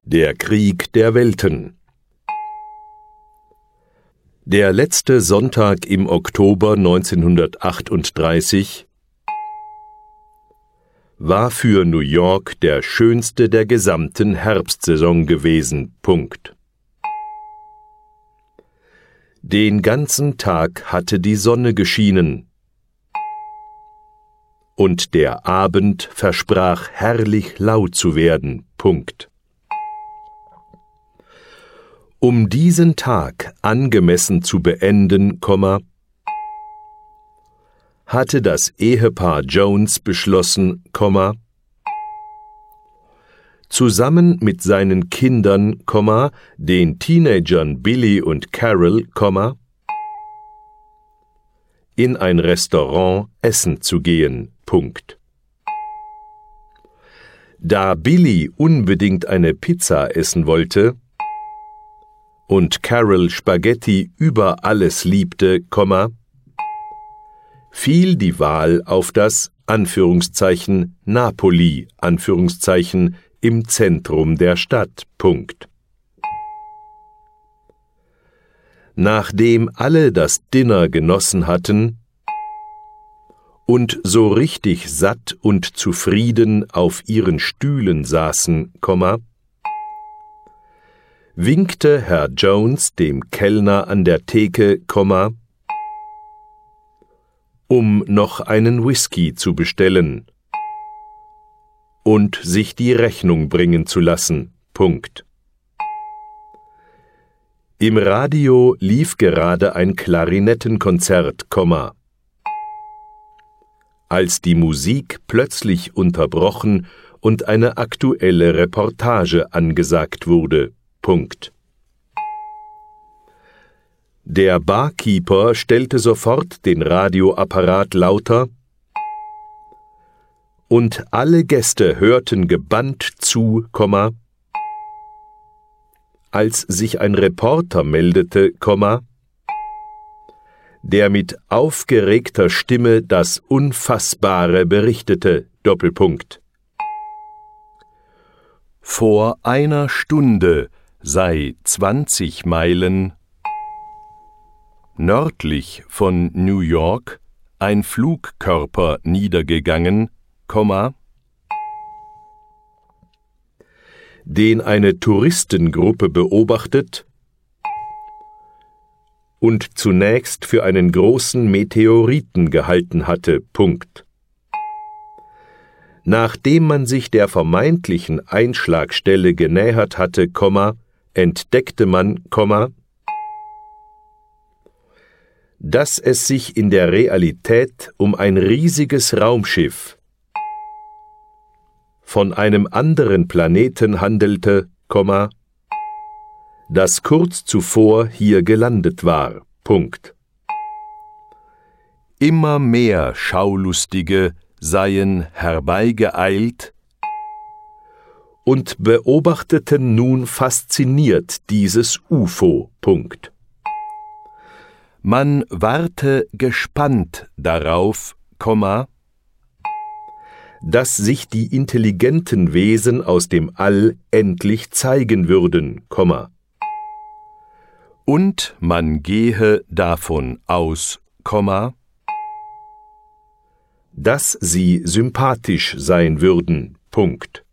Der Krieg der Welten. Der letzte Sonntag im Oktober 1938 war für New York der schönste der gesamten Herbstsaison gewesen. Den ganzen Tag hatte die Sonne geschienen und der Abend versprach herrlich laut zu werden. Um diesen Tag angemessen zu beenden, hatte das Ehepaar Jones beschlossen, zusammen mit seinen Kindern, den Teenagern Billy und Carol, in ein Restaurant essen zu gehen. Da Billy unbedingt eine Pizza essen wollte und Carol Spaghetti über alles liebte, fiel die Wahl auf das Napoli im Zentrum der Stadt. Nachdem alle das Dinner genossen hatten und so richtig satt und zufrieden auf ihren Stühlen saßen, winkte Herr Jones dem Kellner an der Theke, um noch einen Whisky zu bestellen und sich die Rechnung bringen zu lassen. Im Radio lief gerade ein Klarinettenkonzert, als die Musik plötzlich unterbrochen und eine aktuelle Reportage angesagt wurde. Der Barkeeper stellte sofort den Radioapparat lauter und alle Gäste hörten gebannt zu, als sich ein Reporter meldete, der mit aufgeregter Stimme das Unfassbare berichtete, Vor einer Stunde sei 20 Meilen nördlich von New York ein Flugkörper niedergegangen, den eine Touristengruppe beobachtet und zunächst für einen großen Meteoriten gehalten hatte. Nachdem man sich der vermeintlichen Einschlagstelle genähert hatte, entdeckte man, dass es sich in der Realität um ein riesiges Raumschiff von einem anderen Planeten handelte, das kurz zuvor hier gelandet war. Immer mehr Schaulustige seien herbeigeeilt und beobachteten nun fasziniert dieses UFO. Man warte gespannt darauf, dass sich die intelligenten Wesen aus dem All endlich zeigen würden, und man gehe davon aus, dass sie sympathisch sein würden.